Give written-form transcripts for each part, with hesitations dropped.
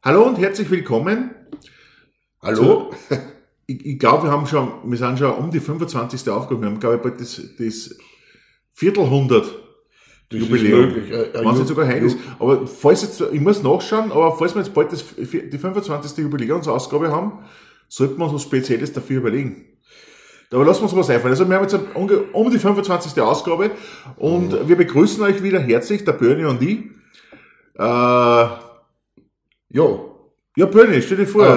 Hallo und herzlich willkommen. Hallo? Ich glaube, wir sind schon um die 25. Aufgabe. Wir haben, glaube ich, bald das Viertelhundert Jubiläum. Wenn es jetzt sogar heute ist. Aber falls jetzt, ich muss nachschauen, aber falls wir jetzt bald die 25. Jubiläumsausgabe haben, sollten wir uns was Spezielles dafür überlegen. Aber lassen wir uns was einfallen. Also wir haben jetzt um die 25. Ausgabe und wir begrüßen euch wieder herzlich, der Bernie und ich. Ja, Bernie, stell dir vor.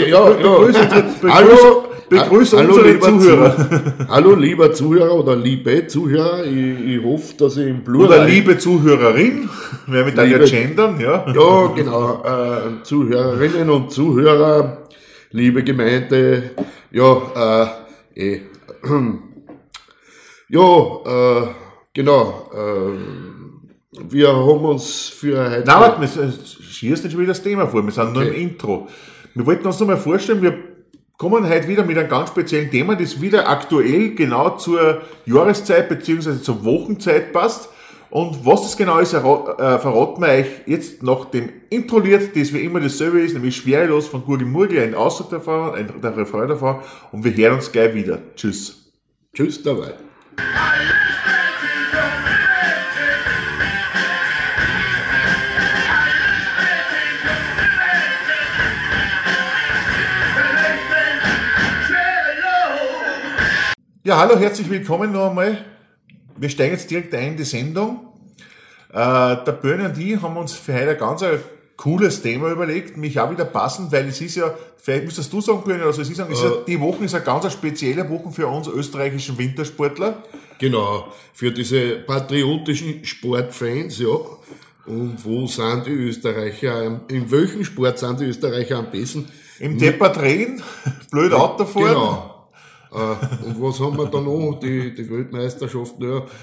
Begrüße unsere Zuhörer. Hallo, lieber Zuhörer oder liebe Zuhörer. Ich hoffe, dass ich im Plural... Oder liebe Zuhörerin. Wer mit ja gendern, ja. Ja, genau. Zuhörerinnen und Zuhörer, liebe Gemeinde. Genau. Wir haben uns für heute... Nein, warte, schießt nicht schon wieder das Thema vor, wir sind nur im Intro. Wir wollten uns noch mal vorstellen, wir kommen heute wieder mit einem ganz speziellen Thema, das wieder aktuell genau zur Jahreszeit bzw. zur Wochenzeit passt. Und was das genau ist, verraten wir euch jetzt nach dem Intro-Lied, das wie immer dasselbe ist, nämlich Schwerelos von Gurgi Murgel, ein Ausdruck davon, der Refrain davon. Und wir hören uns gleich wieder. Tschüss. Tschüss dabei. Ja, hallo, herzlich willkommen noch einmal. Wir steigen jetzt direkt ein in die Sendung. Der Bernie und ich haben uns für heute ein ganz cooles Thema überlegt, mich auch wieder passend, weil es ist ja, vielleicht müsstest du sagen, Bernie, also es ist die Woche ist eine ganz spezielle Woche für uns österreichischen Wintersportler. Genau, für diese patriotischen Sportfans, ja. Und wo sind die Österreicher, in welchem Sport sind die Österreicher am besten? Im Depperdrehen, blöd Autofahren. Genau. Und was haben wir da noch? Die Weltmeisterschaft,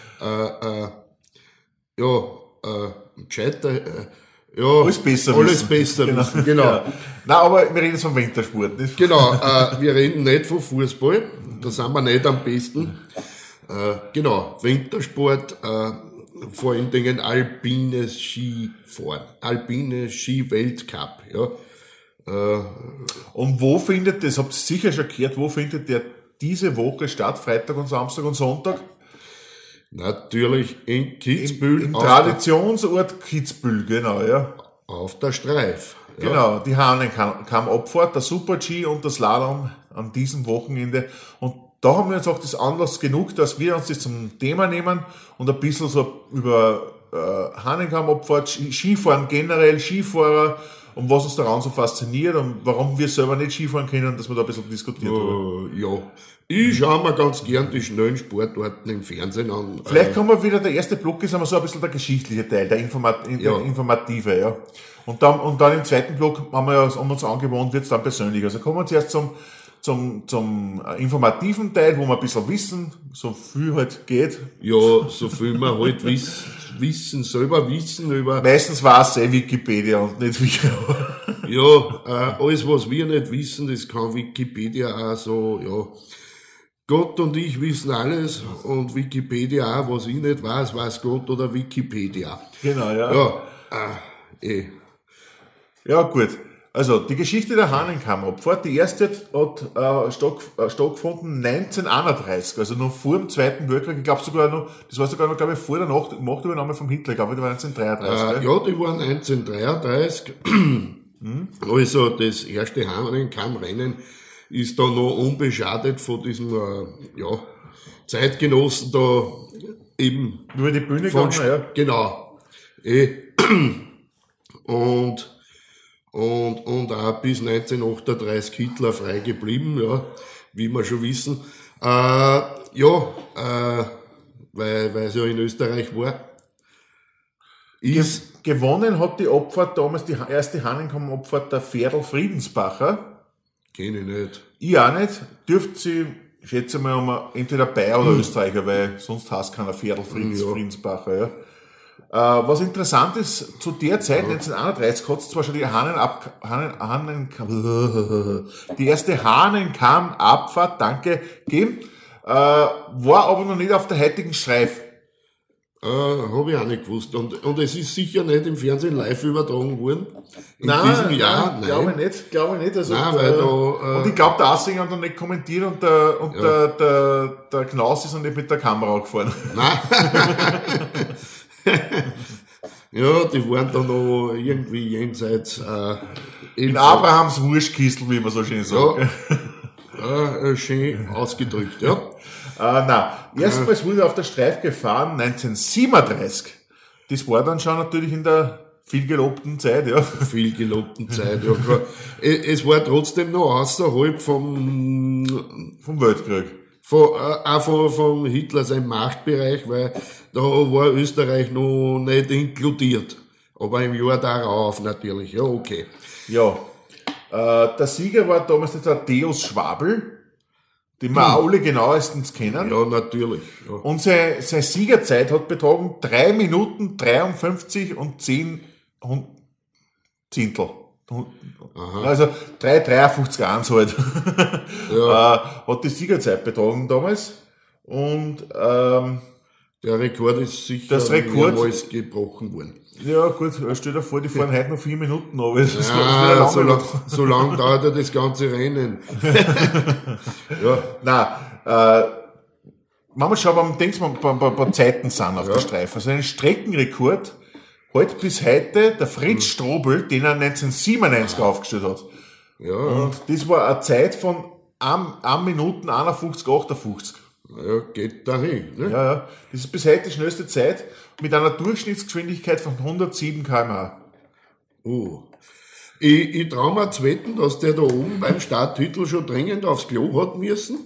alles besser wissen, genau. Ja. Nein, aber wir reden jetzt vom Wintersport. Nicht? Genau, wir reden nicht vom Fußball, da sind wir nicht am besten. Wintersport, vor allen Dingen alpines Skifahren, alpines Ski-Weltcup, ja. Und wo findet, das habt ihr sicher schon gehört, wo findet der diese Woche statt, Freitag und Samstag und Sonntag? Natürlich in Kitzbühel. Im Traditionsort Kitzbühel, genau, ja. Auf der Streif. Ja. Genau, die Hahnenkamm-Abfahrt, der Super-G und das Slalom an diesem Wochenende. Und da haben wir uns auch das Anlass genug, dass wir uns das zum Thema nehmen und ein bisschen so über Hahnenkamm-Abfahrt, Skifahren generell, Skifahrer, und was uns daran so fasziniert und warum wir selber nicht Skifahren können, dass wir da ein bisschen diskutiert haben. Ja, ich schaue mir ganz gern die schnellen Sportarten im Fernsehen an. Vielleicht kommen wir wieder, der erste Block ist aber so ein bisschen der geschichtliche Teil, der informative, ja. Und dann im zweiten Block haben wir uns angewohnt, wird es dann persönlich. Also kommen wir zuerst zum informativen Teil, wo wir ein bisschen wissen, so viel halt geht. Ja, so viel wir halt selber wissen über... Meistens war es Wikipedia und nicht wir. Ja, alles was wir nicht wissen, das kann Wikipedia auch so, ja. Gott und ich wissen alles und Wikipedia auch, was ich nicht weiß Gott oder Wikipedia. Genau, ja. Ja, gut. Also, die Geschichte der Hahnenkamm-Abfahrt, die erste hat stattgefunden 1931, also noch vor dem Zweiten Weltkrieg. Ich glaube sogar noch, das war sogar noch, glaube ich, vor der Machtübernahme vom Hitler, ich glaube, die war 1933. Ja, die waren 1933. Also, das erste Hahnenkamm-Rennen ist da noch unbeschadet von diesem, Zeitgenossen da eben. Über die Bühne gegangen, ja. Genau. Und auch bis 1938 Hitler frei geblieben, ja, wie wir schon wissen. Weil es ja in Österreich war. Gewonnen hat die Abfahrt damals, die erste Hahnenkamm-Abfahrt, der Ferdl Friedensbacher. Kenn ich nicht. Ich auch nicht. Dürfte sie, schätze mal, entweder Bayer oder Österreicher, weil sonst heißt keiner Ferdl Friedensbacher, ja. Was interessant ist, zu der Zeit, 1931, hat es zwar schon die erste Hahnenkamm-Abfahrt, gegeben, war aber noch nicht auf der heutigen Streif. Habe ich auch nicht gewusst. Und es ist sicher nicht im Fernsehen live übertragen worden. In diesem Jahr? Nein. Glaube ich nicht. Also, nein, weil und ich glaube, der Assinger hat dann nicht kommentiert und der Knaus ist dann nicht mit der Kamera gefahren. Nein. Ja, die waren dann noch irgendwie jenseits, in Abrahams Wurstkistel, wie man so schön sagt. Ja, schön ausgedrückt, ja. Erstmals wurde auf der Streif gefahren 1937. Das war dann schon natürlich in der viel gelobten Zeit, ja. Viel gelobten Zeit, ja. Es war trotzdem noch außerhalb vom Weltkrieg. Vom Hitler sein Machtbereich, weil da war Österreich noch nicht inkludiert. Aber im Jahr darauf natürlich, ja, okay. Ja. Der Sieger war damals der Theos Schwabl, den wir auch alle genauestens kennen. Ja, natürlich. Ja. Und seine Siegerzeit hat betragen 3 Minuten 53 und 10 Zehntel. Aha. Also 3,53,1 halt. Ja. Hat die Siegerzeit betragen damals. Und der Rekord ist sicher mehrmals gebrochen worden. Ja gut, stell dir vor, die fahren heute noch 4 Minuten, aber das ist so lang dauert ja das ganze Rennen. Wenn wir schauen, beim Zeiten sind auf der Streife. Also einen Streckenrekord halt bis heute der Fritz Strobel, den er 1997 aufgestellt hat. Ja. Und das war eine Zeit von 1 Minuten 51,58. Ja, geht dahin. Ne? Ja. Das ist bis heute die schnellste Zeit mit einer Durchschnittsgeschwindigkeit von 107 km/h. Oh. Ich traue mir zu wetten, dass der da oben beim Starttitel schon dringend aufs Klo hat müssen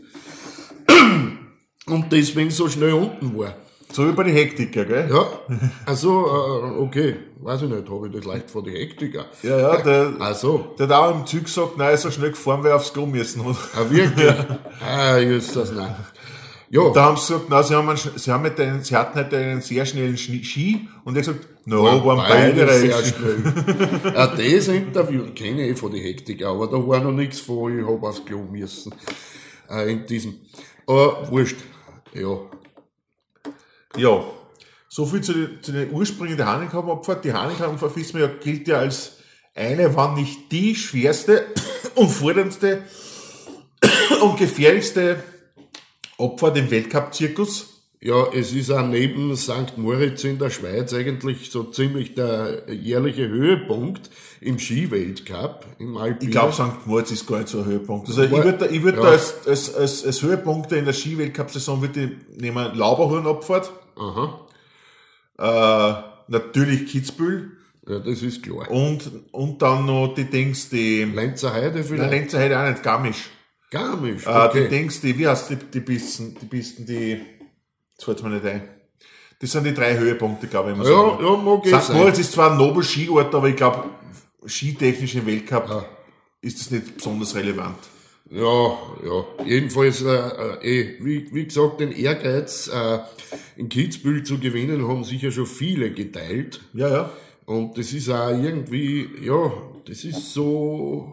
und deswegen so schnell unten war. So über die Hektiker, gell? Ja, also, okay, weiß ich nicht, habe ich das leicht vor die Hektiker. Ja, der hat auch im Zug gesagt, nein, so schnell gefahren, weil er aufs Klo müssen. Ah, wirklich? Ist das nein. Ja. Da haben sie gesagt, nein, sie hatten halt einen sehr schnellen Ski und er hat gesagt, waren beide sehr schnell. Das Interview kenne ich von die Hektiker, aber da war noch nichts von, ich habe aufs Klo müssen. In diesem. Aber wurscht, ja. Ja, so viel zu den Ursprüngen der Hahnenkammabfahrt. Die Hahnenkammabfahrt, wissen wir ja, gilt ja als eine, wenn nicht die schwerste und forderndste und gefährlichste Abfahrt im Weltcup-Zirkus. Ja, es ist auch neben St. Moritz in der Schweiz eigentlich so ziemlich der jährliche Höhepunkt im Skiweltcup, im Alpinen. Ich glaube, St. Moritz ist gar nicht so ein Höhepunkt. Also ich würde da als Höhepunkte in der Skiweltcup-Saison würde ich nehmen Lauberhornabfahrt. Aha. Natürlich Kitzbühel. Ja, das ist klar. Und dann noch die Lenzer Heide vielleicht? Nein, Lenzer Heide auch nicht, Garmisch. Garmisch, okay. Wie heißt die Pisten, jetzt fällt mir nicht ein. Das sind die 3 Höhepunkte, glaube ich. Ja, mag ich St. Moritz ist zwar ein Nobel-Skiort, aber ich glaube, skitechnisch im Weltcup ist das nicht besonders relevant. Ja, jedenfalls, wie gesagt, den Ehrgeiz, in Kitzbühel zu gewinnen, haben sicher schon viele geteilt. Ja. Und das ist auch irgendwie, das ist so,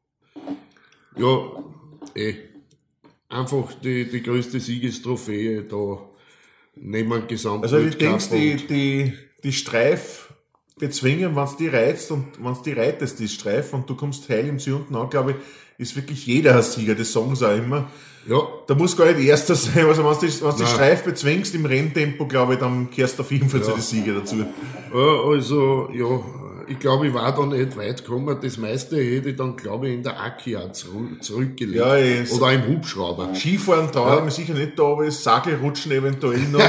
einfach die größte Siegestrophäe da neben Gesamt. Also ich denke, die Streif bezwingen, wenn es die reizt und wenn es die reitest, die Streif, und du kommst heil im See unten an, glaube ich, ist wirklich jeder ein Sieger, das sagen sie auch immer. Ja. Da muss gar nicht Erster sein, also wenn du die Streif bezwingst im Renntempo, glaube ich, dann kehrst du auf jeden Fall zu den Sieger dazu. Ich glaube, ich war da nicht weit gekommen. Das meiste hätte ich dann, glaube ich, in der Akia zurückgelegt. Ja, oder im Hubschrauber. Skifahren traue ich mir sicher nicht da, aber das Sagelrutschen eventuell noch.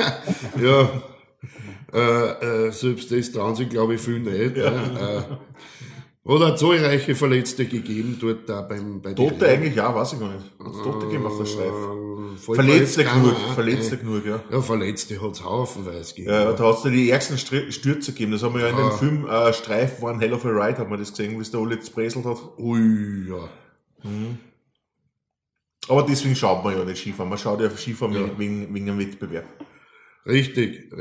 Selbst das trauen sich, glaube ich, viel nicht. Ja. Oder zahlreiche Verletzte gegeben dort da bei Tote eigentlich auch, weiß ich gar nicht. Hat's Tote gegeben auf der Streif? Verletzte genug, ja. Ja, Verletzte hat's haufenweise gegeben. Ja, da hat's da die ärgsten Stürze gegeben. Das haben wir ja in dem Film Streif One Hell of a Ride, hat man das gesehen, wie es der Ole zerbrezelt hat. Ui, ja. Mhm. Aber deswegen schaut man ja nicht Skifahren. Man schaut ja auf Skifahren wegen einem Wettbewerb. Richtig.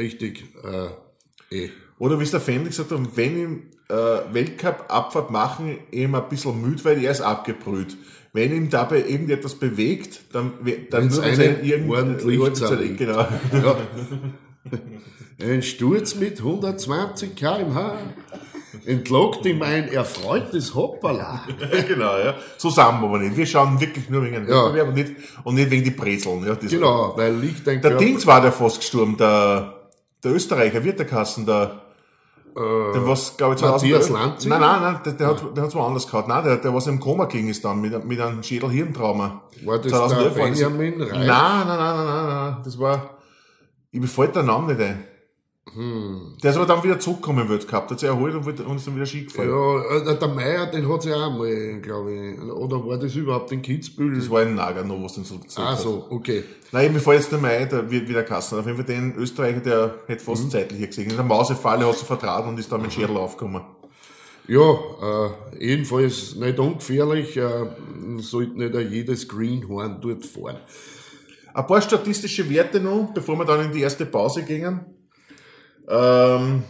Oder wie es der Fendi gesagt hat, wenn im Weltcup-Abfahrt machen, eben ein bisschen müde, weil er ist abgebrüht. Wenn ihm dabei irgendetwas bewegt, dann nur einen ordentlich genau. Ein Sturz mit 120 km/h entlockt ihm ein erfreutes Hoppala. Genau, ja. So sind wir aber nicht. Wir schauen wirklich nur wegen dem Wettbewerb und nicht wegen die Brezeln. Ja, genau, weil liegt ein Der Dings war der fast gestorben, der Österreicher, wird der Kassen, der was, glaube ich, Matthias Lanzig? Nein, der hat woanders gehabt. Nein, der was im Koma ging ist dann, mit einem Schädel-Hirntrauma. War das der Benjamin Reich? Nein, das war, mir fällt der Name nicht ein. Der ist aber dann wieder zurückgekommen, wird gehabt, hat sich erholt und ist dann wieder Ski gefahren. Ja, der Meier, den hat sie auch mal, glaube ich. Oder war das überhaupt in Kitzbühel? Das war in Nagano, was den so hat. So, okay. Nein, mir fällt jetzt der Meier, der wird wieder Kassen. Auf jeden Fall den Österreicher, der hätte fast zeitlich hier gesehen. In der Mausefalle hat sie vertraut und ist dann mit Schädel aufgekommen. Ja, jedenfalls nicht ungefährlich, sollte nicht jedes Greenhorn dort fahren. Ein paar statistische Werte noch, bevor wir dann in die erste Pause gingen. Am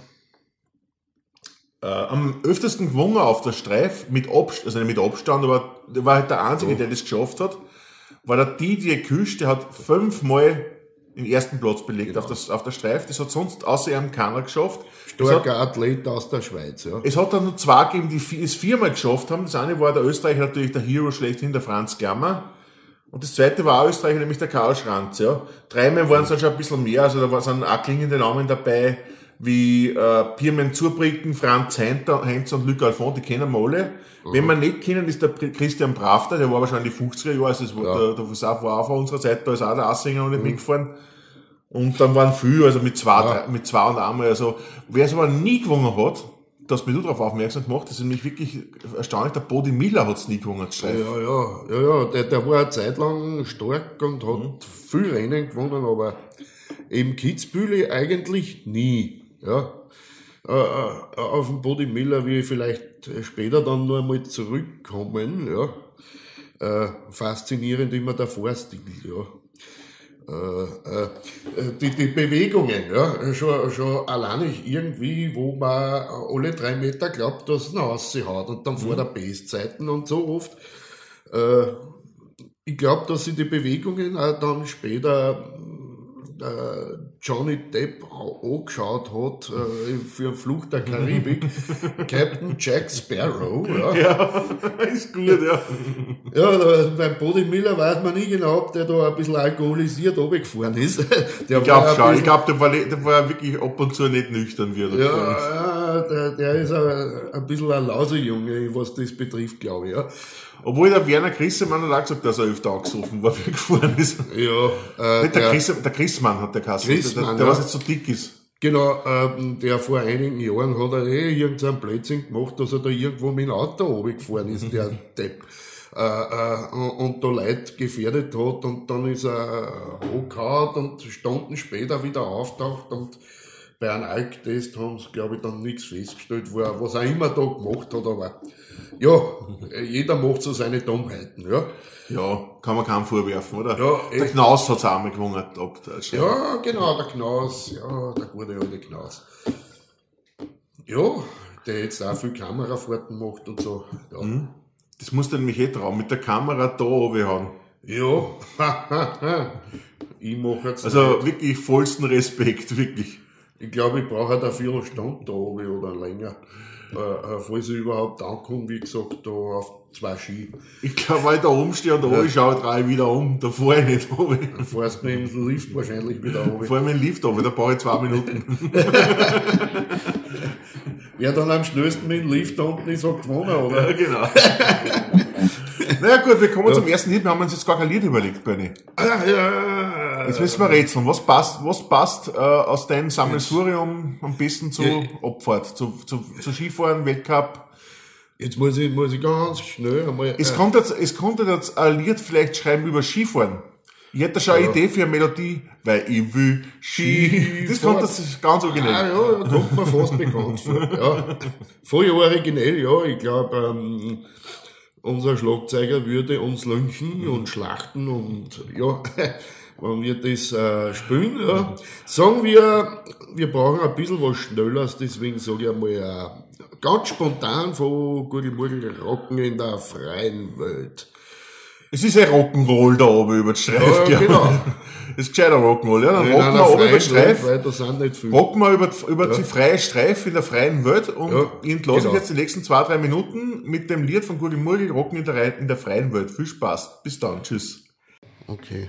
öftesten gewonnen auf der Streif, also nicht mit Abstand, aber der war halt der Einzige, der das geschafft hat, war der Didier Küsch, der hat 5-mal den ersten Platz belegt auf der Streif. Das hat sonst außer ihm keiner geschafft. Starker Athlet aus der Schweiz, ja. Es hat dann noch zwei gegeben, die es 4-mal geschafft haben. Das eine war der Österreicher, natürlich der Hero schlechthin, der Franz Gammer. Und das zweite war auch Österreicher, nämlich der Karl Schranz, ja. 3-mal waren es dann schon ein bisschen mehr, also da sind auch klingende Namen dabei, wie Pirmin Zurbrücken, Franz Heinz und Luc Alphon, die kennen wir alle. Wenn wir nicht kennen, ist der Christian Bravter, der war wahrscheinlich die 50er Jahre, also der war auch von unserer Zeit, da ist auch der Assinger noch nicht mitgefahren. Und dann waren viele, also mit zwei und einmal, also wer es aber nie gewonnen hat, da hast mich du darauf aufmerksam gemacht, das ist nämlich wirklich erstaunlich, der Bodi Miller hat es nie gewonnen, Ja, der war eine Zeit lang stark und hat viel Rennen gewonnen, aber eben Kitzbühel eigentlich nie, ja. Auf den Bodi Miller will ich vielleicht später dann noch einmal zurückkommen, ja. Faszinierend immer der Fahrstil, ja. Die Bewegungen, ja, schon alleine irgendwie, wo man alle 3 Meter glaubt, dass es nach Hause haut und dann vor der Bestzeiten und so oft. Ich glaube, dass sich die Bewegungen auch dann später Johnny Depp angeschaut hat für Fluch der Karibik, Captain Jack Sparrow. Ja, ist gut, ja. Ja, beim Bodi Miller weiß man nie genau, ob der da ein bisschen alkoholisiert runtergefahren ist. Ich glaube schon, ich glaube, der war wirklich ab und zu nicht nüchtern wieder. Ja, der ist ein bisschen ein Lausejunge, was das betrifft, glaube ich, ja. Obwohl der Werner Grissemann hat auch gesagt, dass er öfter angesoffen war, wie er gefahren ist. Ja, nicht der Grissmann hat der Kasse, der was jetzt so dick ist. Genau, der vor einigen Jahren hat er irgendeinen Blödsinn gemacht, dass er da irgendwo mit dem Auto runtergefahren ist, der Depp. Und da Leute gefährdet hat und dann ist er hochgehauen und Stunden später wieder auftaucht und bei einem Alktest haben sie, glaube ich, dann nichts festgestellt, was er immer da gemacht hat, aber ja, jeder macht so seine Dummheiten, ja. Ja, kann man keinem vorwerfen, oder? Ja, der Knaus hat's auch mal gewonnen. Ja, genau, der Knaus, ja, der gute alte Knaus. Ja, der jetzt auch viel Kamerafahrten macht und so, ja. Das musst du nämlich trauen, mit der Kamera da oben haben. Ja, ich mache jetzt also nicht. Wirklich vollsten Respekt, wirklich. Ich glaube, ich brauche da 4 Stunden da oben oder länger. Falls ich überhaupt ankomme, wie gesagt, da auf 2 Ski. Ich glaube, weil ich da oben stehe und da oben schaue ich 3 wieder um, da fahre ich nicht oben. Dann fährst du mit dem Lift wahrscheinlich wieder oben. Fahr mit dem Lift oben, da brauche ich 2 Minuten. Wer dann am schnellsten mit dem Lift unten ist, hat gewonnen, oder? Ja, genau. Naja gut, wir kommen zum ersten Lied, wir haben uns jetzt gar kein Lied überlegt, Benni. Ja. Jetzt müssen wir rätseln, was passt aus deinem Sammelsurium am besten zur Abfahrt, zu Skifahren, Weltcup? Jetzt muss ich ganz schnell einmal... Es konnte jetzt ein Lied vielleicht schreiben über Skifahren. Ich hätte schon eine Idee für eine Melodie, weil ich will Ski. Das kommt das ganz originell. Ja, kommt mir fast bekannt vor. Ja. Voll originell, ja. Ich glaube, unser Schlagzeuger würde uns lynchen und schlachten und ja, wenn wir das spielen. Ja. Sagen wir brauchen ein bisschen was Schnelleres, deswegen sage ich einmal ganz spontan von Gurgelmurgel Rocken in der freien Welt. Es ist ein Rock'n'Roll da oben über den Streif, ja. Genau. Das ist gescheiter Rock'n'Roll, ja. Dann rocken wir oben über den Streif. Weil da sind nicht viele. Rocken wir über die freie Streif in der freien Welt und ich entlasse euch jetzt die nächsten 2-3 Minuten mit dem Lied von Gudi Murgel, Rocken in der freien Welt. Viel Spaß. Bis dann. Tschüss. Okay.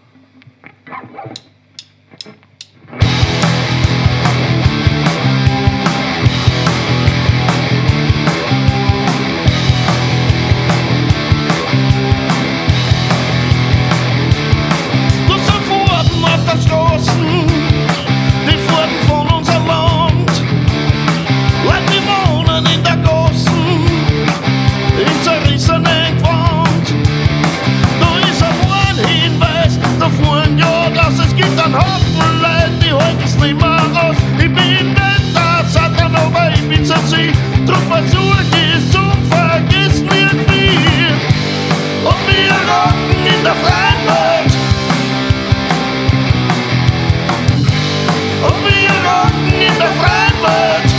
Straßen, die Furten von unserem Land. Leute, die wohnen in der Gassen, in zerrissenen Gewand. Da ist ein Hinweis, da fuhren ja, dass es gibt einen Haufen Leute, die halten's nicht mehr aus. Ich bin nicht der Satan, aber ich bin so sie. Drum versuch ich es zum Vergessen irgendwie. Und wir rocken in der freien Welt. Und wir rocken in der freien Welt.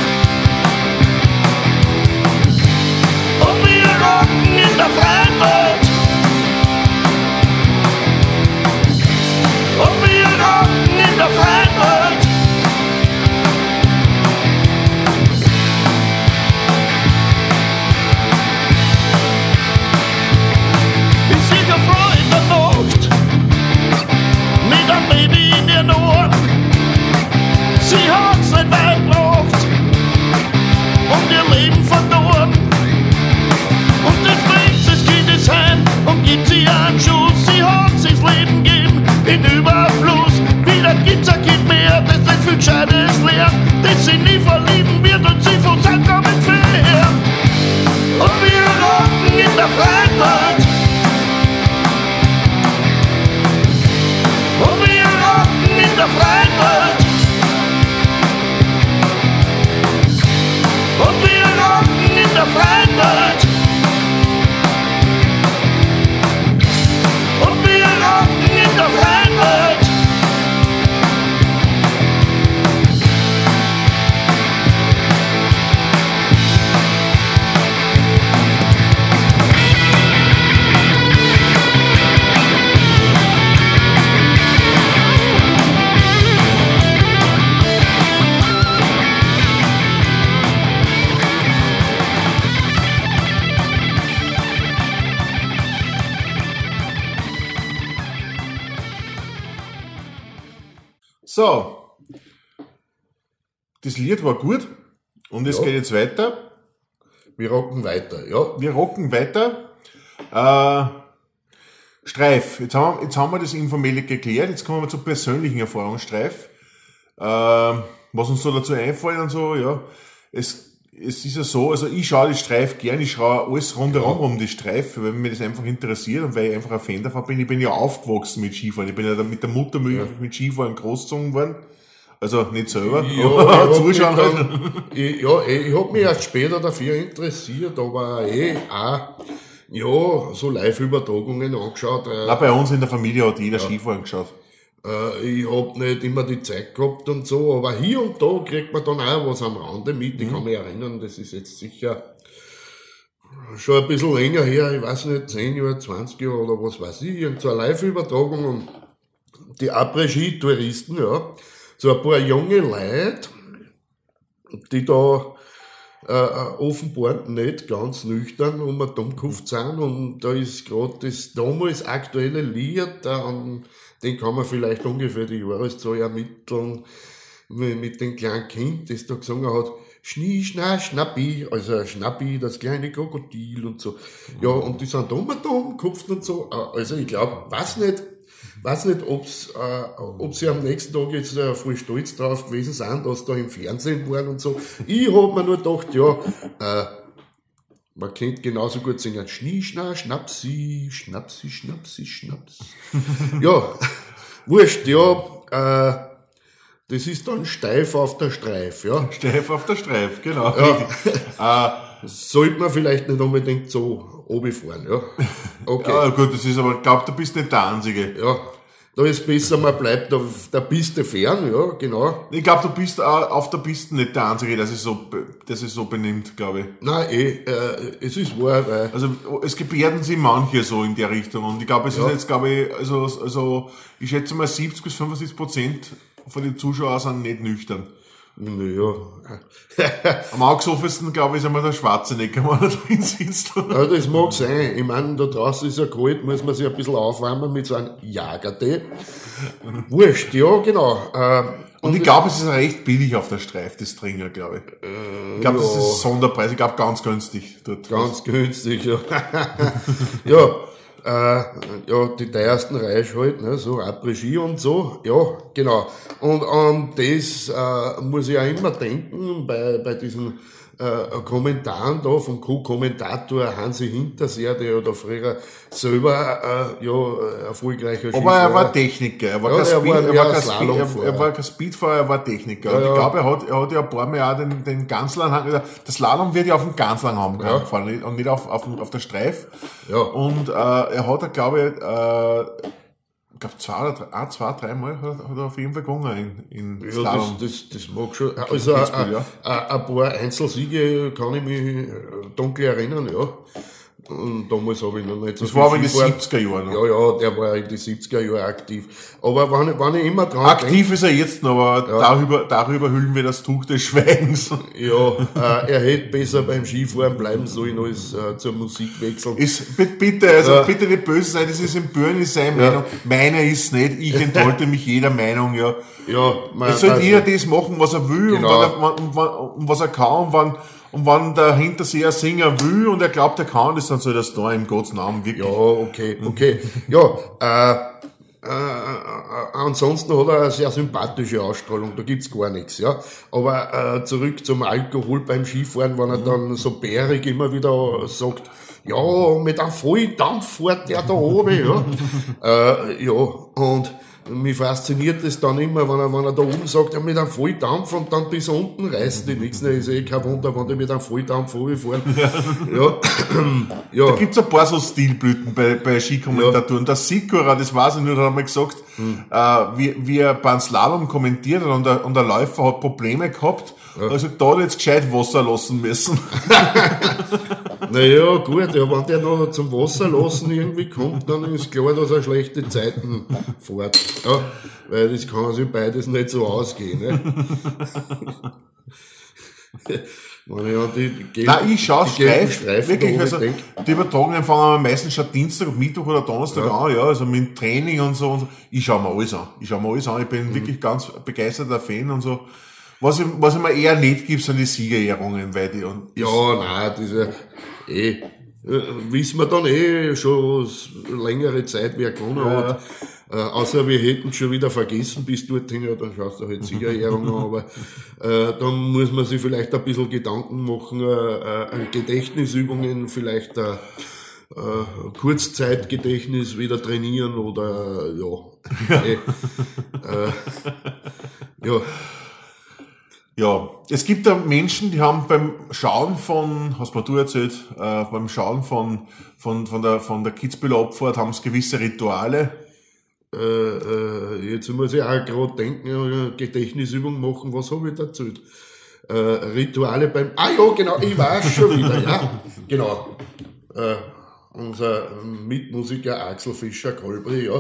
Und wir rocken in der freien Welt. Und wir rocken in der freien Welt. Ich sehe eine Frau in der Nacht mit einem Baby in ihren Ohren. Sie hat's nicht weit gebracht und ihr Leben verloren. Und das bringt das Kind ins Heim und gibt sie einen Schuss. Sie hat sich das Leben gegeben in Überfluss. Wieder gibt's ein Kind mehr, das nicht viel Gescheites lernt, das sie nie verlieben wird und sie von seinem Traum entfernt. Und wir rocken in der freien Welt. Und wir rocken in der freien Welt. Und wir rocken in der freien Welt. Und wir rocken in der freien Welt. So, das Lied war gut und es geht jetzt weiter. Wir rocken weiter, ja. Wir rocken weiter. Streif, jetzt haben wir das Informelle geklärt, jetzt kommen wir zur persönlichen Erfahrung, Streif. Was uns so dazu einfällt und so, ja. Es ist ja so, also ich schaue die Streif gern, ich schaue alles rundherum um die Streif, weil mir das einfach interessiert und weil ich einfach ein Fan davon bin. Ich bin ja aufgewachsen mit Skifahren, ich bin ja mit der Mutter mit Skifahren großgezogen worden. Also nicht selber, aber zuschauen halt. Ich hab mich erst später dafür interessiert, aber auch so Live-Übertragungen angeschaut. Bei uns in der Familie hat jeder Skifahren geschaut. Ich hab nicht immer die Zeit gehabt und so, aber hier und da kriegt man dann auch was am Rande mit. Ich kann mich erinnern, das ist jetzt sicher schon ein bisschen länger her, ich weiß nicht, 10 Jahre, 20 Jahre oder was weiß ich, irgendeine Live-Übertragung und die Après-Ski-Touristen, ja, so ein paar junge Leute, die da offenbar nicht ganz nüchtern um den Dummkopf sind und da ist gerade das damals aktuelle Lied, den kann man vielleicht ungefähr die Jahreszahl ermitteln, mit dem kleinen Kind, das da gesungen hat, Schnie, Schna, Schnappi, also Schnappi, das kleine Krokodil und so. Ja, und die sind da umgekopft und so. Also ich glaube, weiß nicht, ob sie am nächsten Tag jetzt voll stolz drauf gewesen sind, dass da im Fernsehen waren und so. Ich hab mir nur gedacht, man könnte genauso gut singen, Schnie, Schna, Schnapsi, Schnapsi, Schnapsi, Schnaps. Ja, wurscht, ja, das ist dann steif auf der Streif, ja. Steif auf der Streif, genau. Ja. Sollte man vielleicht nicht unbedingt so runterfahren, ja. Okay. Ja, gut, das ist aber, ich glaube, du bist nicht der Einzige. Ja. Da ist besser, man bleibt auf der Piste fern, ja, genau. Ich glaube, du bist auch auf der Piste nicht der Einzige, der sich so benimmt, glaube ich. Nein, es ist wahr, weil... Also, es gebärden sich manche so in der Richtung. Und ich glaube, es ist jetzt, glaube ich, also, ich schätze mal 70-75% von den Zuschauern sind nicht nüchtern. Naja. Am augesoffensten, glaube ich, ist einmal der Schwarzenegger, wenn er drin sitzt. Ja, das mag sein. Ich meine, da draußen ist ja kalt, muss man sich ein bisschen aufwärmen mit so einem Jagertee. Wurscht, ja, genau. Und ich glaube, es ist recht billig auf der Streif, das Tringer, glaube ich. Ich glaube, das ist Sonderpreis. Ich glaube, ganz günstig dort. Ganz günstig, ja. Ja. Ja, die teuersten Reich halt, ne, so Après-Ski und so, ja, genau. Und an das muss ich auch immer denken, bei diesen Kommentaren da vom Co-Kommentator Hansi Hinterseer, der ja da früher selber erfolgreicher Skifahrer. Aber er war Techniker, er war kein Speedfahrer, er war Techniker. Ja, und ich glaube, er hat ja ein paar Mal auch den Ganslanghang, der Slalom wird ja auf dem Ganslanghang gefahren und nicht auf der Streif. Ja. Und er hat, glaube ich, zwei, dreimal hat er auf jeden Fall gewonnen in Slalom. Das mag schon. Also ein paar Einzelsiege kann ich mich dunkel erinnern, ja. Und damals habe ich noch nicht so das war aber in den 70er Jahren. Ja, der war in den 70er Jahren aktiv. Aber wenn ich immer dran aktiv ist er jetzt noch, aber darüber hüllen wir das Tuch des Schweigens. Ja, er hätte besser beim Skifahren bleiben sollen, als zur Musik wechseln. Bitte nicht böse sein, das ist im Bürn ist seine Meinung. Meiner ist nicht, ich enthalte mich jeder Meinung, ja. Es soll jeder das machen, was er will, genau. und was er kann, und wenn der Hinterseher Sänger will und er glaubt, er kann das, dann soll er das da im Gottes Namen wirklich. Ja, okay. Ja, ansonsten hat er eine sehr sympathische Ausstrahlung, da gibt's gar nichts, ja. Aber zurück zum Alkohol beim Skifahren, wenn er dann so bärig immer wieder sagt, ja, mit einem Volldampf fährt der da oben, ja. Und mich fasziniert das dann immer, wenn er da oben sagt, ja, mit einem Volldampf und dann bis unten reißt die nichts. Das ist kein Wunder, wenn die mit einem Volldampf runterfahren. Ja. Da gibt's ein paar so Stilblüten bei Skikommentatoren. Der Sikora, das weiß ich nur, da hat er gesagt, wie er beim Slalom kommentiert hat und der Läufer hat Probleme gehabt, also da hat jetzt gescheit Wasser lassen müssen. Naja, gut, ja, wenn der noch zum Wasser lassen irgendwie kommt, dann ist klar, dass er schlechte Zeiten fährt. Ja, weil das kann sich beides nicht so ausgehen. Ne? Ich schaue Streifen wirklich, also die Übertragungen fangen meistens schon Dienstag, Mittwoch oder Donnerstag an, ja, also mit Training und so. Ich schaue mir alles an. Ich bin wirklich ganz begeisterter Fan und so. Was ich mir eher nicht gibt, sind die Siegerehrungen, weil die diese, wissen wir dann schon längere Zeit, wer gewonnen hat. Außer wir hätten schon wieder vergessen bis dorthin, ja, dann schaust du halt Siegerehrungen an, aber dann muss man sich vielleicht ein bisschen Gedanken machen, Gedächtnisübungen, vielleicht Kurzzeitgedächtnis wieder trainieren oder Ja, es gibt da Menschen, die haben beim Schauen hast mir du erzählt, beim Schauen von der Kitzbüheler Abfahrt haben es gewisse Rituale. Jetzt muss ich auch gerade denken, Gedächtnisübung machen, was habe ich da erzählt? Rituale beim, genau, ich weiß schon wieder, ja, genau. Unser Mitmusiker Axel Fischer-Kolbri,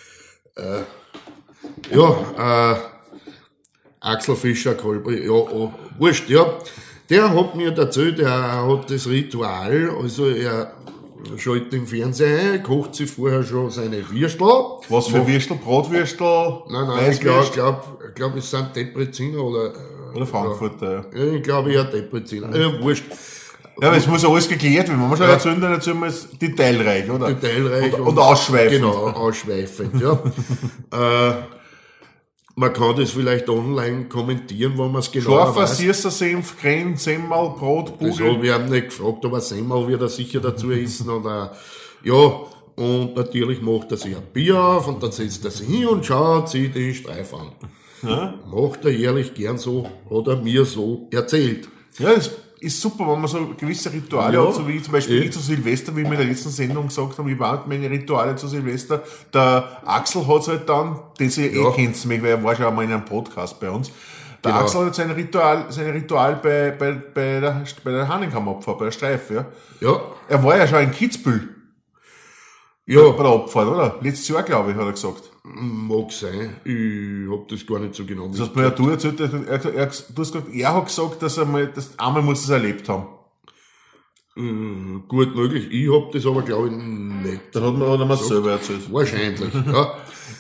Axel Fischer-Kolbri, wurscht, ja. Der hat mir erzählt, er hat das Ritual, also er schaltet den Fernseher ein, kocht sich vorher schon seine Würstel. Was für Würstel? Bratwürstel? Nein, ich glaube, es sind Depreziner oder Frankfurter. Ja. Ich glaube eher Depreziner. Ja, wurscht. Ja, das muss alles geklärt werden. Wenn man schon erzählen, dann erzählen wir es detailreich, oder? Detailreich und ausschweifend. Genau, ausschweifend, ja. Man kann das vielleicht online kommentieren, wenn man es genau weiß. Scharfer, Sierser, Senf, Kren, Semmel, Brot, Bugel. Das habe ich ihm nicht gefragt, aber Semmel wird er sicher dazu essen. Oder, und natürlich macht er sich ein Bier auf und dann setzt er sich hin und schaut sich den Streif an. Ja? Macht er jährlich gern so, hat er mir so erzählt. Ja, das ist super, wenn man so gewisse Rituale hat, so wie zum Beispiel ich zu Silvester, wie wir in der letzten Sendung gesagt haben, ich war meine Rituale zu Silvester. Der Axel hat's halt dann, den Sie kennt, weil er war schon einmal in einem Podcast bei uns. Der Axel hat sein Ritual bei der Hahnenkammabfahrt, bei der Streife, ja. Er war ja schon in Kitzbühel. Ja. Bei der Abfahrt, oder? Letztes Jahr, glaube ich, hat er gesagt. Mag sein. Ich hab das gar nicht so genau das hast mir ja du erzählt, er hat gesagt, dass er mal, einmal muss er es erlebt haben. Gut möglich. Ich hab das aber, glaube ich, nicht. Dann hat er mir selber erzählt. Wahrscheinlich, ja.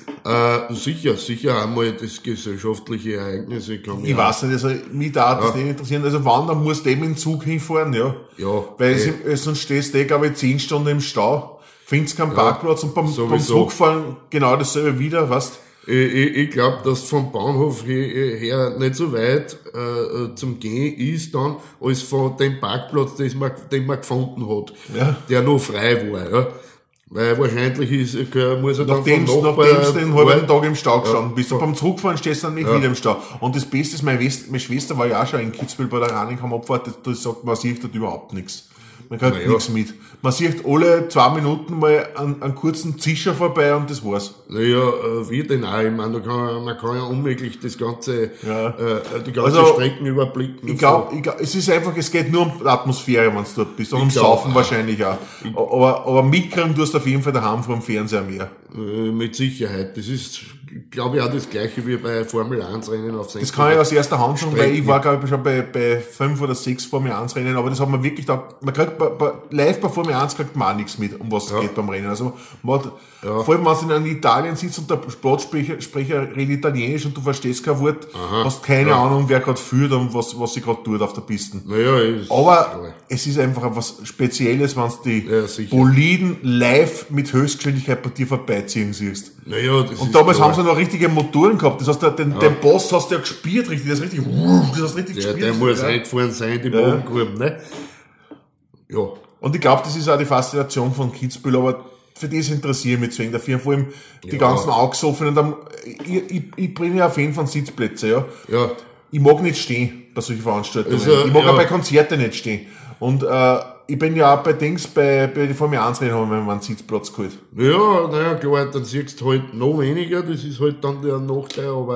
Sicher einmal das gesellschaftliche Ereignisse kann ich weiß nicht, also mich darf das nicht interessieren. Also wann, dann muss dem in den Zug hinfahren, ja. Weil sonst stehst du, glaube ich, 10 Stunden im Stau, findest keinen Parkplatz und beim Zugfahren genau dasselbe wieder, weißt. Ich glaube, dass vom Bahnhof her nicht so weit zum Gehen ist dann, als von dem Parkplatz, den man gefunden hat, der noch frei war, ja. Weil wahrscheinlich muss er dann nachdem du den halben Tag im Stau gestanden bist. Beim Zurückfahren stehst du dann nicht wieder im Stau. Und das Beste ist, meine Schwester war ja auch schon in Kitzbühel bei der Hahnenkammabfahrt, da sagt man, sieht dort überhaupt nichts. Man kriegt nichts mit. Man sieht alle 2 Minuten mal einen kurzen Zischer vorbei und das war's. Wie denn auch? Ich meine, man kann ja unmöglich das ganze, die ganze Strecken überblicken. Ich glaube, es ist einfach, es geht nur um die Atmosphäre, wenn du dort bist. Und um Saufen wahrscheinlich auch. Aber mitkriegen tust du auf jeden Fall daheim vor dem Fernseher mehr. Mit Sicherheit. Das ist, glaube ich, auch das Gleiche wie bei Formel 1 Rennen auf Das kann ich aus erster Hand sagen, weil ich war, glaube ich, schon bei 5 oder 6 Formel 1 Rennen, aber das hat man wirklich da, man kriegt live bei Formel 1 kriegt man auch nichts mit, um was es geht beim Rennen. Also, vor allem, wenn du in Italien sitzt und der Sportsprecher redet Italienisch und du verstehst kein Wort, hast keine Ahnung, wer gerade führt und was sie gerade tut auf der Piste. Aber es ist einfach was Spezielles, wenn du die Boliden live mit Höchstgeschwindigkeit bei dir vorbeiziehen siehst. Und damals haben sie noch richtige Motoren gehabt. Das heißt, den Boss hast du ja gespielt, richtig. Das hast richtig gespielt. Der muss reingefahren sein, die Bodenkurven, ne? Ja. Und ich glaube, das ist auch die Faszination von Kitzbühel, aber für das interessiere ich mich deswegen dafür. Vor allem die ganzen Augesoffenen. Ich bin ja ein Fan von Sitzplätzen, ja. Ich mag nicht stehen bei solchen Veranstaltungen. Also, ich mag auch bei Konzerten nicht stehen. Und ich bin ja auch bei die Formel 1 Rennen haben wir einen Sitzplatz geholt. Ja, klar, dann siehst du halt noch weniger, das ist halt dann der Nachteil, aber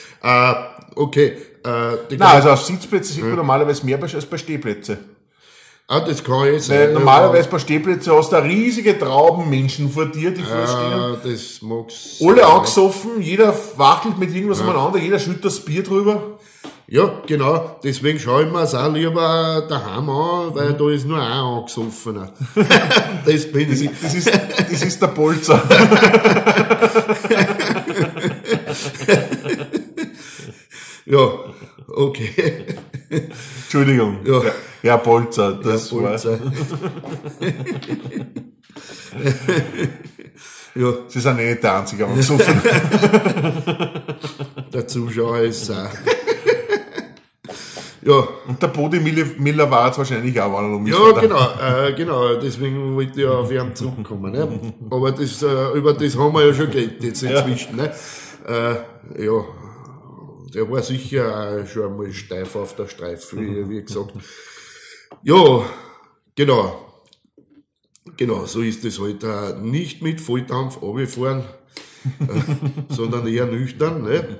okay. Also auf Sitzplätzen sieht man normalerweise mehr als bei Stehplätzen. Das kann ich sein. Normalerweise bei Stehplätzen hast du eine riesige Traubenmenschen vor dir, die vorstehen. Das mag's. Alle angesoffen, jeder wackelt mit irgendwas umeinander, jeder schüttet das Bier drüber. Ja, genau. Deswegen schaue ich mir es auch lieber daheim an, weil da ist nur ein Angesoffener. Das bin ich. Das ist der Bolzer. Ja, okay. Entschuldigung. Ja, Bolzer, das war. Ja. Sie sind nicht der Einzige, aber gesoffen. Der Zuschauer ist auch. Ja. Und der Bodi Miller war jetzt wahrscheinlich auch, wenn er Ja, genau, deswegen wollte ich ja auf ihn zurückkommen, ne? Aber das, über das haben wir ja schon geredet jetzt inzwischen, ne? Der war sicher auch schon einmal steif auf der Streife, wie gesagt. Ja, genau, so ist es halt nicht mit Volldampf runterfahren, sondern eher nüchtern, ne?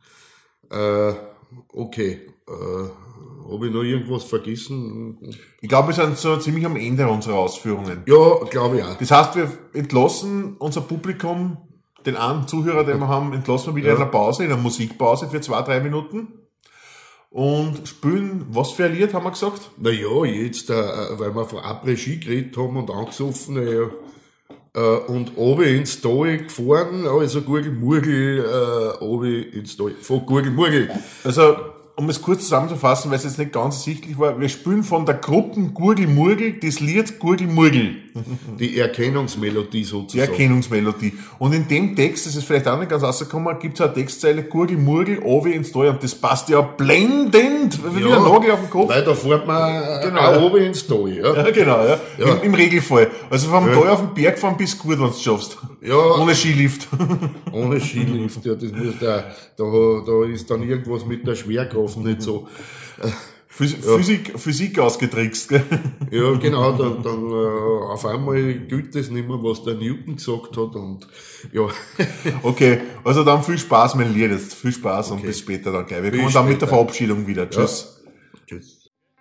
Okay, habe ich noch irgendwas vergessen? Ich glaube, wir sind so ziemlich am Ende unserer Ausführungen. Ja, glaube ich auch. Das heißt, wir entlassen unser Publikum, den einen Zuhörer, den wir haben, entlassen wir wieder in einer Pause, in einer Musikpause für 2-3 Minuten. Und spielen, was für ein Lied, haben wir gesagt? Naja, jetzt, weil wir von Après-Ski geredet haben und angesoffen, und oben ins Tal gefahren, also Gurgelmurgel, oben ins Tal, von Gurgelmurgel. Also, um es kurz zusammenzufassen, weil es jetzt nicht ganz ersichtlich war, wir spielen von der Gruppe Gurgelmurgel das Lied Gurgelmurgel. Die Erkennungsmelodie sozusagen. Die Erkennungsmelodie. Und in dem Text, das ist vielleicht auch nicht ganz rausgekommen, gibt es eine Textzeile Gurgelmurgel, oben ins Tal, und das passt ja blendend, wie ein Nagel auf den Kopf. Weil da fährt man auch oben ins Tal, ja. Genau, ja. Im Regelfall. Also vom Tal auf den Berg fahren bist gut, wenn du es schaffst. Ja. Ohne Skilift. Ohne Skilift, ja, das muss da ist dann irgendwas mit der Schwerkraft nicht so. Physik ausgetrickst, gell? Ja, genau, dann auf einmal gilt das nicht mehr, was der Newton gesagt hat und ja. Okay, also dann viel Spaß, mein Lied, jetzt viel Spaß und bis später dann gleich. Wir kommen dann mit der Verabschiedung wieder. Tschüss. Ja. Tschüss.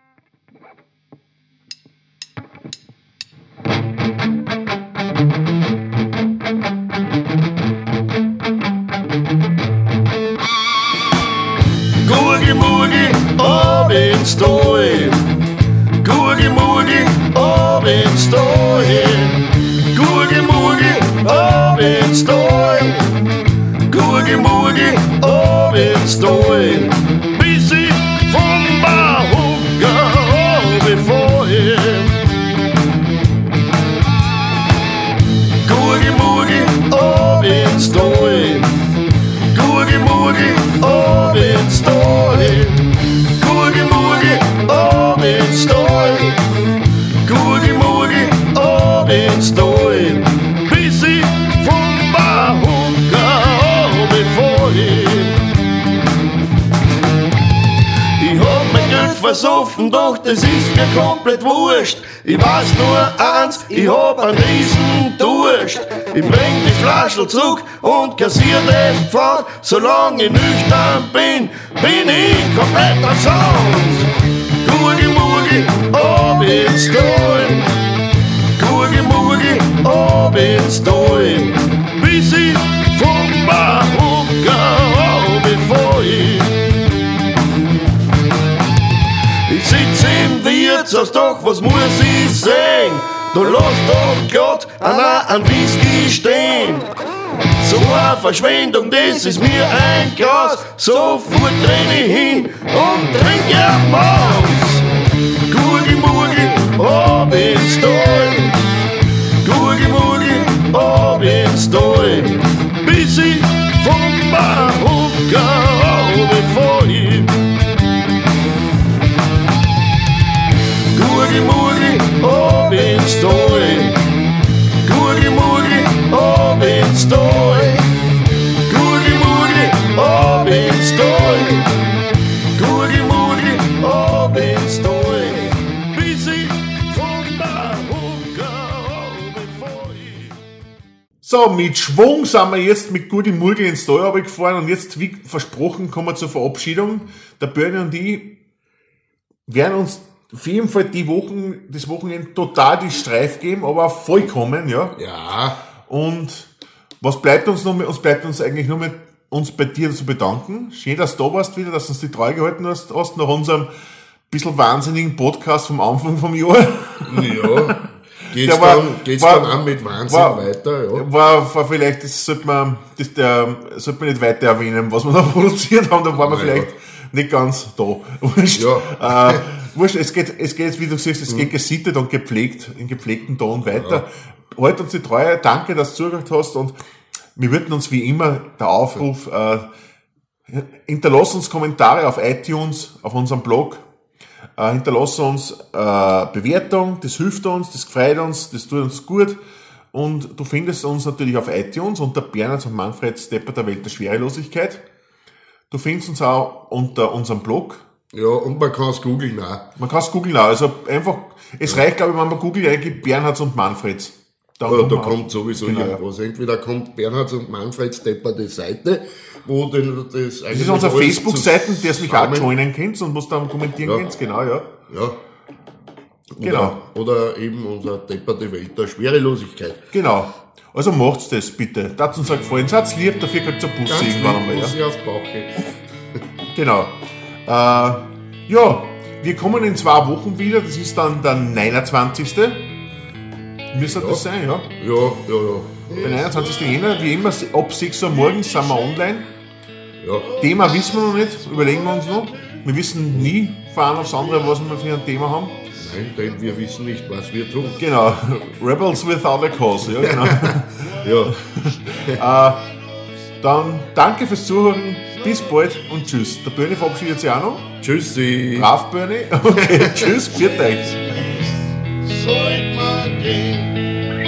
Gurgi-Murgi, ab ins Stall. Gurgi-Murgi, ab ins Stall. Gurgi-Murgi, ab ins Stall. Gurgi-Murgi, ab ins Stall. Bis ich vom Barhocker runterfall. Gurgi-Murgi, ab ins Stall. Gurgi-Murgi, ab ins Stall. Gurgi-Murgi, ab ins Stall. Gurgi-Murgi, ab ins Stall. Bis ich vom Barhocker runterfall. Ich hab mein Geld versoffen, doch das ist mir komplett wurscht. Ich weiß nur eins, ich hab einen riesen Durst. Ich bring die Flaschel zurück und kassier den Pfad. Solange ich nüchtern bin, bin ich komplett am Sound. Gurgi-Murgi, ab ins Stall. Gurgi-Murgi, ab ins Stall. Bis ich vom Barhocker runterfall. Ich sitz im Wirtshaus, doch was muss ich sehen? Du lass doch Gott an Whisky stehen. So eine Verschwendung, das ist mir ein Glas. Sofort renn ich hin und trink ein Maus. Gurgi-Murgi, ab ins Stall. Gurgi-Murgi, ab ins Stall. Bis ich vom Barhocker runterfall. Gurgi-Murgi, ab ins Stall. Gurgi-Murgi, ab ins Stall. Gurgi-Murgi, ab ins Stall. Gurgi-Murgi, ab ins Stall. Bis ich vom Barhocker runterfall. So, mit Schwung sind wir jetzt mit Gurgi-Murgi ins Stall runtergefahren und jetzt, wie versprochen, kommen wir zur Verabschiedung. Der Bernie und ich werden uns auf jeden Fall das Wochenende total die Streif geben, aber vollkommen, ja. Ja. Und was bleibt uns noch mit? Uns bleibt uns eigentlich nur mit uns bei dir zu bedanken. Schön, dass du da warst wieder, dass du uns die Treue gehalten hast nach unserem bisschen wahnsinnigen Podcast vom Anfang vom Jahr. Ja. Geht's dann auch mit Wahnsinn weiter, ja. War vielleicht, das sollte man nicht weiter erwähnen, was wir da produziert haben, da waren wir vielleicht nicht ganz da. Wurscht. Ja. Wurscht, es geht jetzt, wie du siehst, es geht gesittet und gepflegt, in gepflegten Ton weiter. Ja. Halt uns die Treue, danke, dass du zugehört hast und wir würden uns wie immer der Aufruf, hinterlass uns Kommentare auf iTunes, auf unserem Blog, hinterlass uns Bewertung, das hilft uns, das freut uns, das tut uns gut und du findest uns natürlich auf iTunes unter Bernhard und Manfred Stepper der Welt der Schwerelosigkeit. Du findest uns auch unter unserem Blog. Ja, und man kann es googeln auch. Man kann es googeln auch. Also einfach, es reicht, glaube ich, wenn man googelt eingibt, Bernhards und Manfreds. Da kommt sowieso irgendwas. Entweder kommt Bernhards und Manfreds depperte Seite, wo das eigentlich. Das ist unsere Facebook-Seite, der es mich auch joinen könnt und muss dann kommentieren könnt, genau, ja. Ja. Genau. Oder eben unser depperte Welt der Schwerelosigkeit. Genau. Also macht's das bitte. Das uns auch gefallen. Seid's lieb, dafür kriegt's ein Bussi irgendwann einmal. Bussi aufs Bauche. Genau. Ja, wir kommen in 2 Wochen wieder. Das ist dann der 29. Müsste das sein, ja? Ja. Der 29. Jänner, wie immer, ab 6 Uhr morgens sind wir online. Ja. Thema wissen wir noch nicht, überlegen wir uns noch. Wir wissen nie von einem aufs andere, was wir für ein Thema haben. Nein, denn wir wissen nicht, was wir tun. Genau, Rebels without a cause, ja, genau. Ja. Dann danke fürs Zuhören, bis bald und tschüss. Der Bernie verabschiedet sich auch noch. Tschüssi. Brav, Bernie. Okay, tschüss, pfiat euch. Sollt man gehen,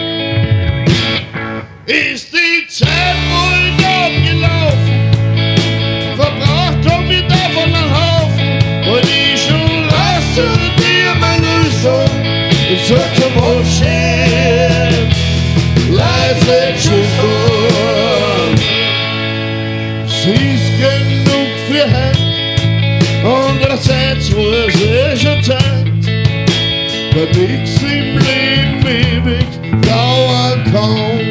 ist die Zeit wohl abgelaufen, verbraucht hab ich davon einen Haufen, weil ich schon such a bullshit. Leise Tschüss. Sie ist genug für Hand, andererseits muss ich schon Zeit, weil nichts im Leben ewig dauern kann.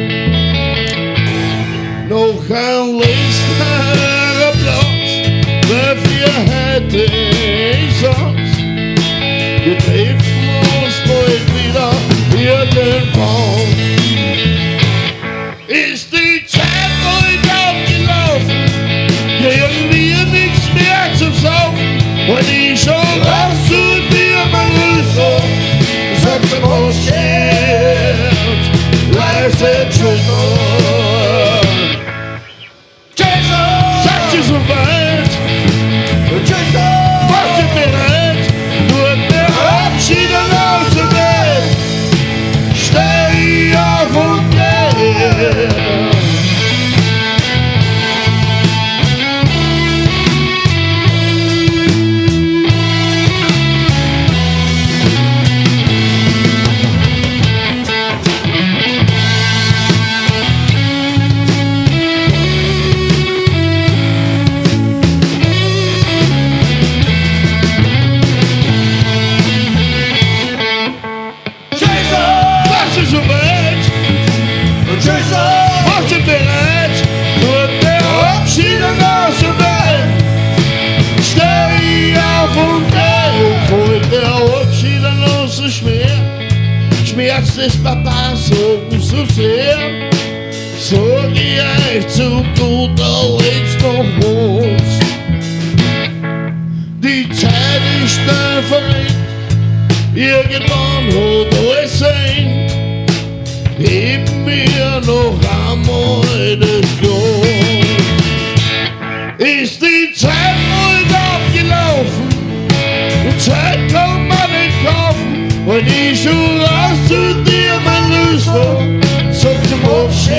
Noch ein letzter Applaus, weil für heute ich sag's, wir treffen uns bald wieder irgendwann. Ist die Zeit bald abgelaufen, kriegen wir nichts mehr zum Saufen, und ich schon raus zu dir, mein Rüster, sag's im Bullshit, leise Tschüss. Sagt sie so weit, macht sie bereit, nur der Abschied aus der Welt, steh auf und geh. Schmerz des Papa so sehr, sag ich euch zu guter Letzt noch was. Die Zeit ist schnell verringt, irgendwann hat alles sein, geben wir noch einmal das Glas. Ist die Zeit bald abgelaufen, die Zeit kann man nicht kaufen, und ich schon raus zu dir, mein Rüster, sag zum Bullshit,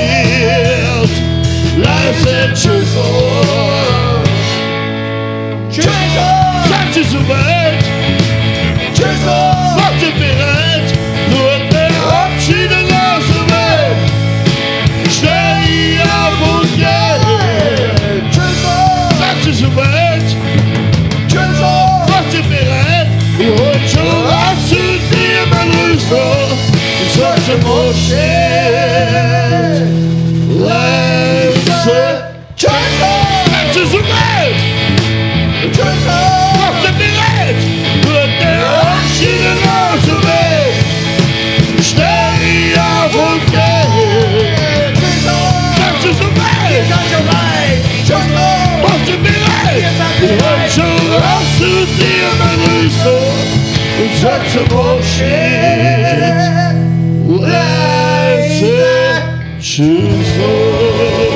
leise Tschüss. Tschüss, sagt sie so weit, Tschüss, macht sie bereit, nur der Abschied aus der Welt, steh auf und geh. Tschüss, sagt sie so weit, Tschüss, macht sie bereit, ich hol schon raus zu dir, mein Rüster, such a bullshit, leise Tschüss. Sagt sie so weit, Tschüss, macht sie bereit, nur der Abschied aus der Welt, steh auf und geh. Sagt sie so weit, Tschüss, macht sie bereit, ich hol schon raus zu dir, mein Rüster, such a bullshit, leise Tschüss.